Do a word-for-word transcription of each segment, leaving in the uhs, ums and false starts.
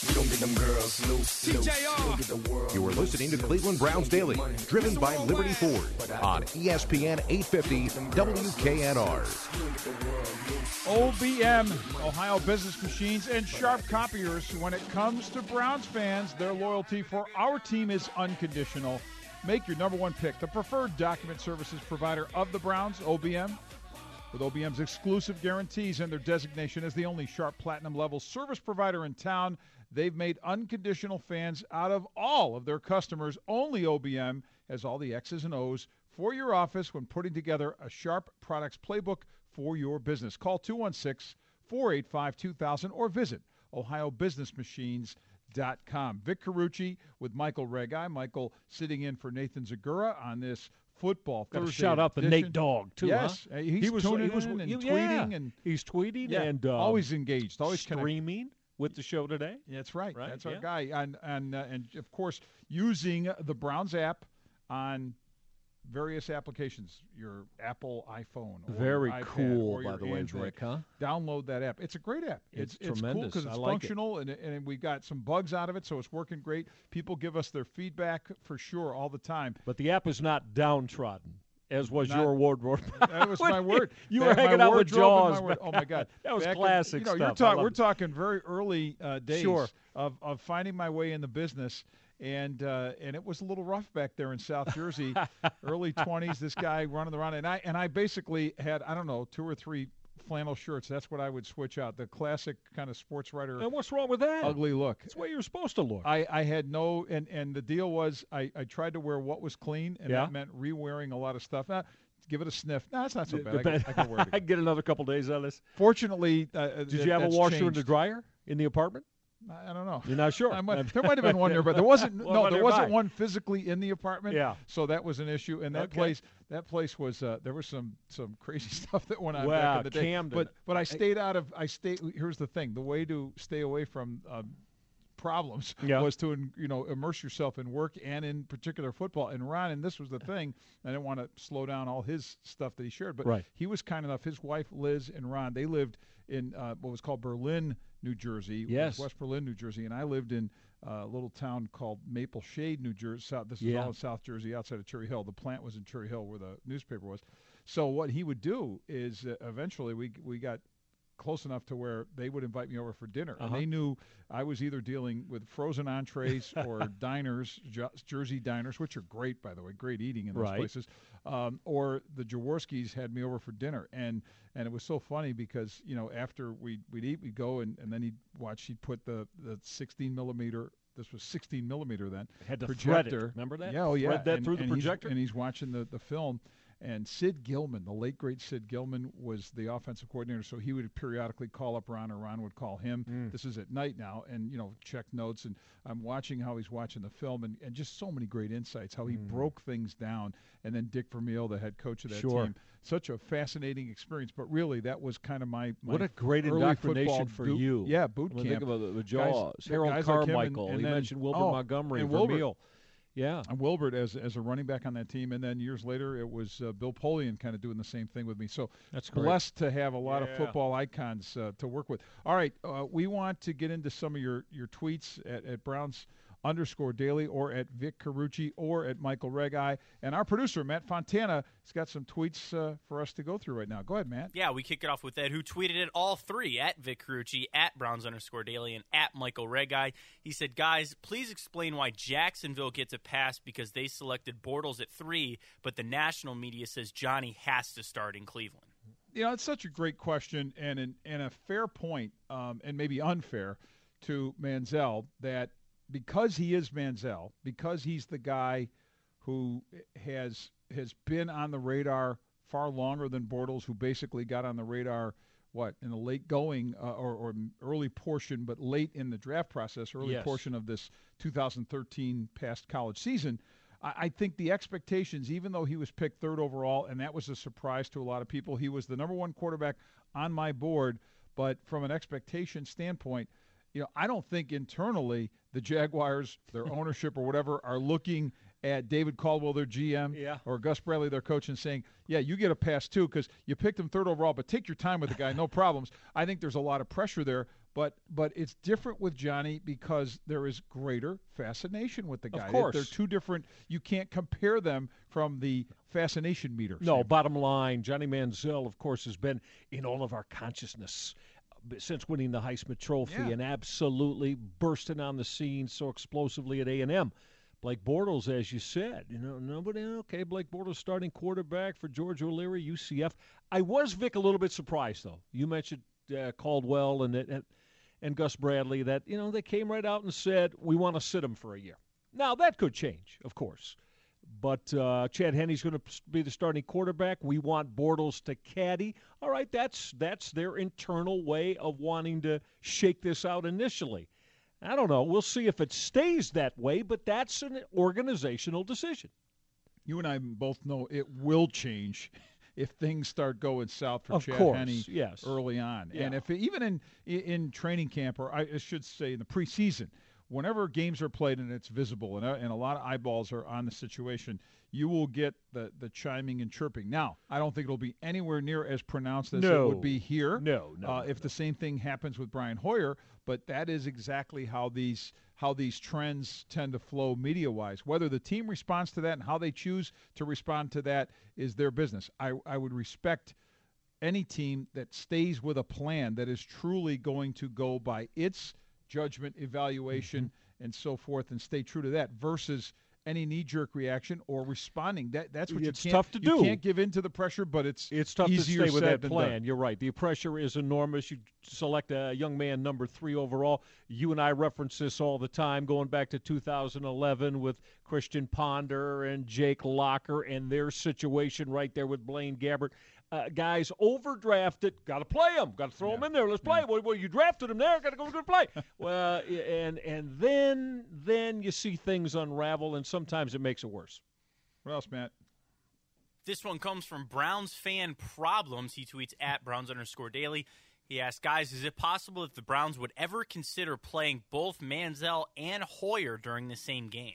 We don't get them girls loose. loose. We don't get the world You are listening to Cleveland Browns Daily, driven by Liberty Ford on E S P N eight fifty W K N R. O B M, Ohio Business Machines, and Sharp Copiers. When it comes to Browns fans, their loyalty for our team is unconditional. Make your number one pick, the preferred document services provider of the Browns, O B M. With O B M's exclusive guarantees and their designation as the only Sharp Platinum level service provider in town, they've made unconditional fans out of all of their customers. Only O B M has all the X's and O's for your office when putting together a Sharp Products playbook for your business. Call two one six, four eight five, two thousand or visit ohio business machines dot com. Vic Carucci with Michael Regai. Michael sitting in for Nathan Zagura on this football Got to Thursday shout out the edition. Nate Dog, too, Yes, huh? uh, he's he was, tuning he was, in and yeah, tweeting. and He's tweeting yeah, and um, always engaged. Always kind of streaming with the show today. That's right. Right, That's our yeah. guy. And and uh, and of course, using the Browns app on various applications, your Apple iPhone, or Very your iPad, cool, or by your the way, Android. Vic, huh? Download that app. It's a great app. It's It's, it's cool tremendous. because it's I like it. functional, and and we got some bugs out of it, so it's working great. People give us their feedback for sure all the time. But the app is not downtrodden, as was Not- your wardrobe. That was my word. You That- were my hanging out with wardrobe and Jaws. my word- Oh my God, That was Back in- classic you know, stuff. You're I talk, loved we're it. talking very early uh, days Sure. of of finding my way in the business. And uh, and it was a little rough back there in South Jersey, early twenties. This guy running around, and I and I basically had I don't know two or three flannel shirts. That's what I would switch out. The classic kind of sports writer And what's wrong with that? ugly look. That's the way you're supposed to look. I, I had no and, and the deal was I, I tried to wear what was clean, and Yeah. that meant re-wearing a lot of stuff. Now, give it a sniff. No, it's not so The- bad. the I, can, bad- I can wear it. I again. get another couple days on this. Fortunately, uh, Did th- you have a that's washer and a changed. dryer in the apartment? I I don't know. You're not sure. I might, there might have been one there, but there wasn't. Well, no, one there wasn't nearby. one physically in the apartment. Yeah. So that was an issue, and that Okay. place, that place was. Uh, there was some some crazy stuff that went on Wow, back in the day. Camden. But but I stayed out of. I stayed. Here's the thing: the way to stay away from. Um, problems Yeah. was to you know immerse yourself in work and in particular football. And Ron, and this was the thing, I didn't want to slow down all his stuff that he shared, but Right. he was kind enough. His wife Liz and Ron, they lived in uh, what was called Berlin, New Jersey. It was Yes. West Berlin, New Jersey, and I lived in uh, a little town called Maple Shade, New Jersey. South, this is Yeah. all in South Jersey, outside of Cherry Hill. The plant was in Cherry Hill, where the newspaper was. So what he would do is uh, eventually we we got close enough to where they would invite me over for dinner. Uh-huh. And they knew I was either dealing with frozen entrees or diners, Ju- Jersey diners, which are great, by the way, great eating in those Right. places. Um, or the Jaworskis had me over for dinner. And and it was so funny because, you know, after we'd, we'd eat, we'd go, and, and then he'd watch, he'd put the, the sixteen millimeter, this was sixteen millimeter then, Had to projector. thread it. Remember that? Yeah, oh yeah. Thread that and, through the and he's- projector? and he's watching the, the film. And Sid Gilman, the late, great Sid Gilman, was the offensive coordinator, so he would periodically call up Ron, or Ron would call him. Mm. This is at night now, and, you know, check notes. And I'm watching how he's watching the film, and, and just so many great insights, how he Mm. broke things down. And then Dick Vermeil, the head coach of that Sure. team. Such a fascinating experience. But really, that was kind of my, my What a great early indoctrination football for boot- you. Yeah, boot When camp. think about the, the Guys- Jaws, Harold guys like him, and- Carmichael. and you then- mentioned Wilbur oh, Montgomery, and Wilbur. Vermeil. Yeah. And Wilbert as as a running back on that team, and then years later it was uh, Bill Polian kind of doing the same thing with me. So That's great. blessed to have a lot of Yeah. football icons uh, to work with. All right, uh, we want to get into some of your your tweets at, at Browns underscore daily, or at Vic Carucci, or at Michael Regai, and our producer Matt Fontana has got some tweets uh, for us to go through right now. Go ahead, Matt. Yeah, we kick it off with Ed, who tweeted it all three, at Vic Carucci, at Browns underscore daily, and at Michael Regai. He said, guys, please explain why Jacksonville gets a pass because they selected Bortles at three, but the national media says Johnny has to start in Cleveland. You know, it's such a great question, and an, and a fair point, um, and maybe unfair to Manziel, that because he is Manziel, because he's the guy who has has been on the radar far longer than Bortles, who basically got on the radar, what, in the late going uh, or, or early portion, but late in the draft process, early Yes. portion of this two thousand thirteen past college season. I, I think the expectations, even though he was picked third overall, and that was a surprise to a lot of people, he was the number one quarterback on my board, but from an expectation standpoint, you know, I don't think internally the Jaguars, their ownership or whatever, are looking at David Caldwell, their G M, Yeah. or Gus Bradley, their coach, and saying, yeah, you get a pass too because you picked him third overall, but take your time with the guy, no problems. I think there's a lot of pressure there. But but it's different with Johnny because there is greater fascination with the guy. Of course. They're two different. You can't compare them from the fascination meter. No, Sam. bottom line, Johnny Manziel, of course, has been in all of our consciousness uh, since winning the Heisman Trophy Yeah. and absolutely bursting on the scene so explosively at A and M. Blake Bortles, as you said, you know, nobody, okay, Blake Bortles starting quarterback for George O'Leary, U C F. I was, Vic, a little bit surprised, though. You mentioned uh, Caldwell and, and and Gus Bradley that, you know, they came right out and said, we want to sit him for a year. Now, that could change, of course. But uh, Chad Henne's going to be the starting quarterback. We want Bortles to caddy. All right, that's that's their internal way of wanting to shake this out initially. I don't know. We'll see if it stays that way, but that's an organizational decision. You and I both know it will change if things start going south for Of Chad course, Henne yes. early on. Yeah. And if it, even in in training camp, or I should say in the preseason, whenever games are played and it's visible and a, and a lot of eyeballs are on the situation, you will get the, the chiming and chirping. Now, I don't think it'll be anywhere near as pronounced as No. it would be here. No, no, uh, no, if no. the same thing happens with Brian Hoyer, but that is exactly how these how these trends tend to flow media-wise. Whether the team responds to that and how they choose to respond to that is their business. I, I would respect any team that stays with a plan that is truly going to go by its judgment, evaluation, mm-hmm. and so forth, and stay true to that versus any knee-jerk reaction or responding. That That's what It's you can't tough to you do. can't give in to the pressure, but it's It's tough to easier stay with said that than plan. done. You're right. The pressure is enormous. You select a young man number three overall. You and I reference this all the time, going back to two thousand eleven with Christian Ponder and Jake Locker and their situation right there with Blaine Gabbert. Uh, guys overdrafted, got to play them, got to throw Yeah. them in there. Let's play. Yeah. Well, well, you drafted them there, got to go good play. well, and and then then you see things unravel, and sometimes it makes it worse. What else, Matt? This one comes from Browns fan problems. He tweets at Browns underscore daily. He asks, guys, is it possible if the Browns would ever consider playing both Manziel and Hoyer during the same game?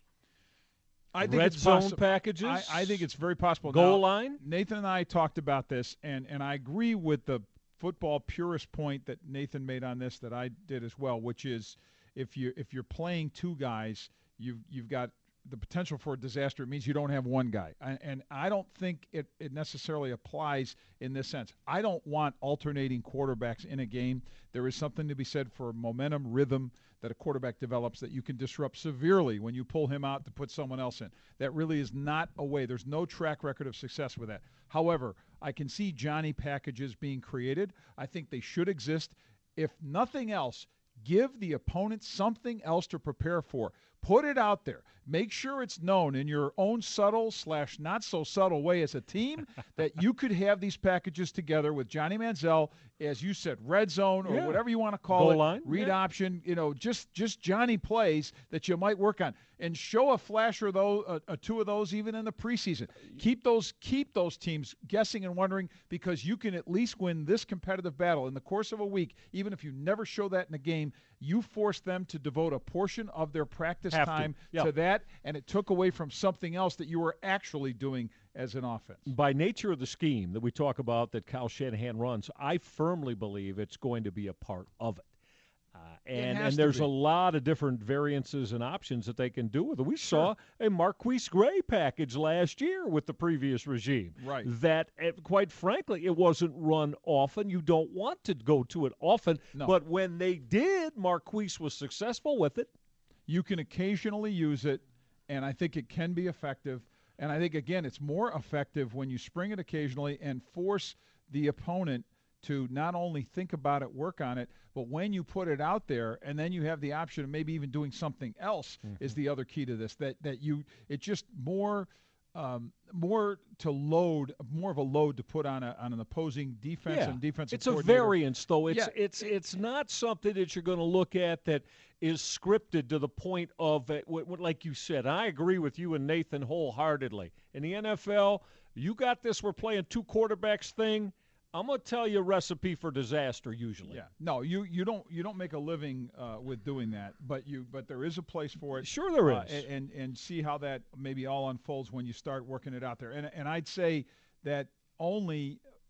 I think Red it's zone possi- packages? I, I think it's very possible. Goal Now, line? Nathan and I talked about this, and, and I agree with the football purist point that Nathan made on this that I did as well, which is if you if you're playing two guys, you've you've got the potential for a disaster. It means you don't have one guy, and, and I don't think it, it necessarily applies in this sense. I don't want alternating quarterbacks in a game. There is something to be said for momentum, rhythm that a quarterback develops that you can disrupt severely when you pull him out to put someone else in. That really is not a way. There's no track record of success with that. However, I can see Johnny packages being created. I think they should exist. If nothing else, give the opponent something else to prepare for. Put it out there. Make sure it's known in your own subtle slash not so subtle way as a team that you could have these packages together with Johnny Manziel, as you said, red zone or Yeah. whatever you want to call Goal it, line, read yeah. option, you know, just just Johnny plays that you might work on, and show a flash or those, uh, uh, two of those even in the preseason. Keep those keep those teams guessing and wondering, because you can at least win this competitive battle in the course of a week, even if you never show that in a game. You force them to devote a portion of their practice Have to. time Yeah. to that, and it took away from something else that you were actually doing as an offense. By nature of the scheme that we talk about that Kyle Shanahan runs, I firmly believe it's going to be a part of it. Uh, and has and to there's be. a lot of different variances and options that they can do with it. We saw a Marquise Gray package last year with the previous regime. Right. That, eh, quite frankly, it wasn't run often. You don't want to go to it often. No. But when they did, Marquise was successful with it. You can occasionally use it, and I think it can be effective. And I think, again, it's more effective when you spring it occasionally and force the opponent to not only think about it, work on it, but when you put it out there and then you have the option of maybe even doing something else Mm-hmm. is the other key to this. That that you it just more um, more to load, more of a load to put on a on an opposing defense Yeah. and defensive It's a coordinator. variance, though. It's Yeah. it's it's not something that you're going to look at that is scripted to the point of, uh, what, what, like you said. I agree with you and Nathan wholeheartedly. In the N F L, you got this. We're playing two quarterbacks thing. I'm going to tell you a recipe for disaster usually. Yeah, no, you, you don't you don't make a living uh, with doing that, but you but there is a place for it. Sure there uh, is. and and see how that maybe all unfolds when you start working it out there. And and I'd say that only if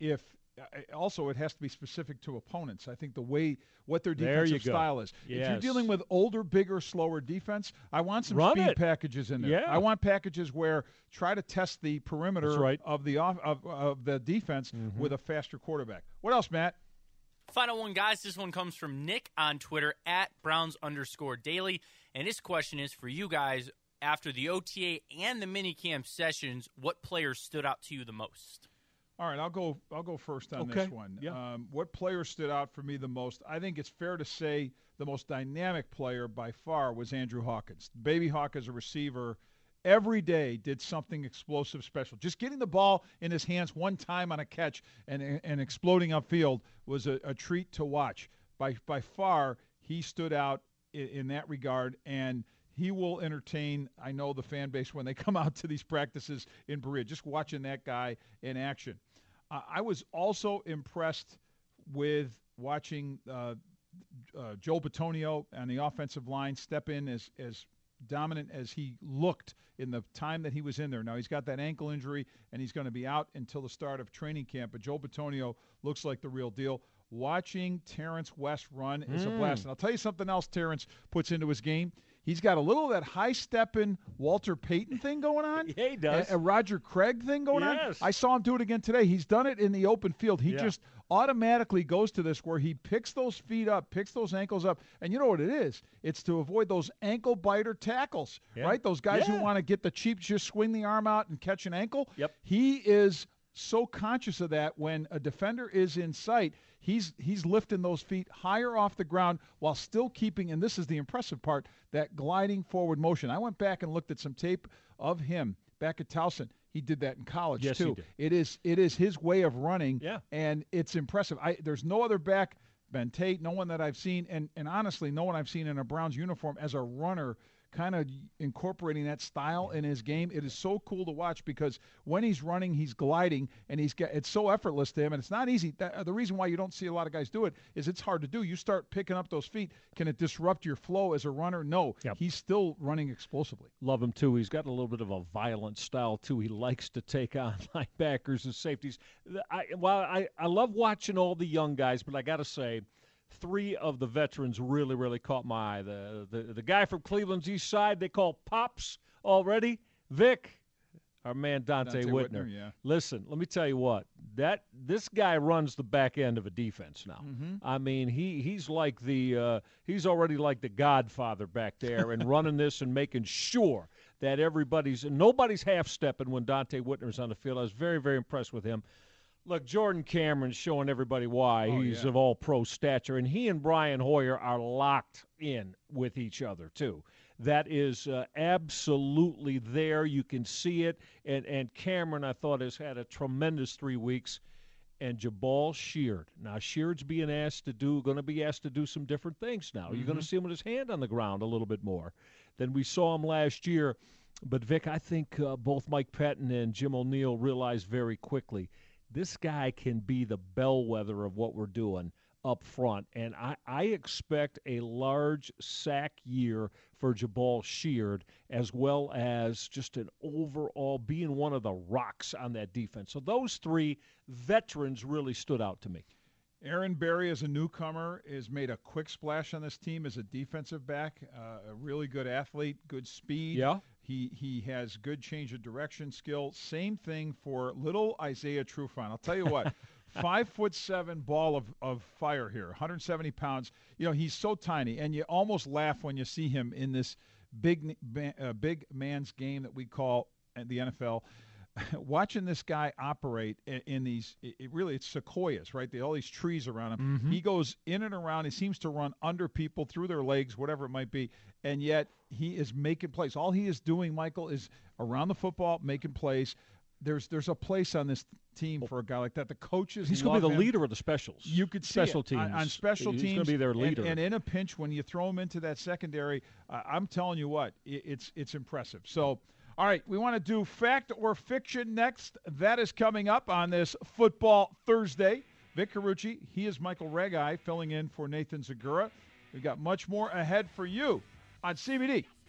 uh, also it has to be specific to opponents. I think the way what their There you defensive go. style is. If you're Yes. dealing with older, bigger, slower defense, I want some Run speed it. packages in there. Yeah. I want packages where try to test the perimeter That's right. of the off, of, of the defense Mhm. with a faster quarterback. What else, Matt? Final one, guys. This one comes from Nick on Twitter at Browns underscore daily. And his question is for you guys, after the O T A and the minicamp sessions, what players stood out to you the most? All right, I'll go. I'll go first on Okay. this one. Yeah. Um, what player stood out for me the most? I think it's fair to say the most dynamic player by far was Andrew Hawkins. Baby Hawk as a receiver, every day did something explosive, special. Just getting the ball in his hands one time on a catch and and exploding upfield was a, a treat to watch. By by far, he stood out in, in that regard, and he will entertain, I know, the fan base when they come out to these practices in Berea. Just watching that guy in action. Uh, I was also impressed with watching uh, uh, Joe Bitonio on the offensive line step in as, as dominant as he looked in the time that he was in there. Now, he's got that ankle injury, and he's going to be out until the start of training camp, but Joe Bitonio looks like the real deal. Watching Terrence West run is a blast. And I'll tell you something else Terrence puts into his game. He's got a little of that high-stepping Walter Payton thing going on. Yeah, he does. A, a Roger Craig thing going Yes. on. I saw him do it again today. He's done it in the open field. He Yeah. just automatically goes to this where he picks those feet up, picks those ankles up. And you know what it is? It's to avoid those ankle biter tackles, Yeah. right? Those guys Yeah. who want to get the cheap, just swing the arm out and catch an ankle. Yep. He is so conscious of that when a defender is in sight. He's he's lifting those feet higher off the ground while still keeping, and this is the impressive part, that gliding forward motion. I went back and looked at some tape of him back at Towson. He did that in college Yes, he too. did. It is it is his way of running, Yeah. and it's impressive. I there's no other back, Ben Tate, no one that I've seen, and and honestly, no one I've seen in a Browns uniform as a runner, kind of incorporating that style in his game. It is so cool to watch because when he's running, he's gliding, and he's got it's so effortless to him, and it's not easy. That, the reason why you don't see a lot of guys do it is it's hard to do. You start picking up those feet, can it disrupt your flow as a runner? No. Yep. He's still running explosively. Love him, too. He's got a little bit of a violent style, too. He likes to take on linebackers and safeties. I, well, I, I love watching all the young guys, but I got to say, three of the veterans really, really caught my eye. The, the the guy from Cleveland's East Side they call Pops already, Vic, our man Dante, Dante Whitner. Whitner, yeah. Listen, let me tell you what. That this guy runs the back end of a defense now. Mm-hmm. I mean, he he's like the uh, he's already like the Godfather back there and running this and making sure that everybody's nobody's half stepping when Dante Whitner's on the field. I was very, very impressed with him. Look, Jordan Cameron's showing everybody why Oh, he's yeah. of all pro stature, and he and Brian Hoyer are locked in with each other, too. That is uh, absolutely there. You can see it. And, and Cameron, I thought, has had a tremendous three weeks. And Jabal Sheard. Now, Sheard's being asked to do, going to be asked to do some different things now. Mm-hmm. You're going to see him with his hand on the ground a little bit more than we saw him last year. But, Vic, I think uh, both Mike Patton and Jim O'Neill realized very quickly this guy can be the bellwether of what we're doing up front. And I, I expect a large sack year for Jabal Sheard, as well as just an overall being one of the rocks on that defense. So those three veterans really stood out to me. Aaron Berry, as a newcomer, has made a quick splash on this team as a defensive back. Uh, a really good athlete, good speed. Yeah. He he has good change of direction skill. Same thing for little Isaiah Trufant. I'll tell you what, five foot seven ball of, of fire here, one hundred seventy pounds. You know, he's so tiny, and you almost laugh when you see him in this big uh, big man's game that we call the N F L. Watching this guy operate in, in these, it, it really, it's sequoias, right? They, all these trees around him. Mm-hmm. He goes in and around. He seems to run under people, through their legs, whatever it might be, and yet he is making plays. All he is doing, Michael, is around the football, making plays. There's there's a place on this team for a guy like that. The coaches He's going to be love the him. leader of the specials. You could see special it teams. on, on special He's teams. going to be their and- leader. And, in a pinch, when you throw him into that secondary, uh, I'm telling you what, it, it's it's impressive. So, all right, we want to do fact or fiction next. That is coming up on this Football Thursday. Vic Carucci, he is Michael Regai, filling in for Nathan Zagura. We've got much more ahead for you on C B D.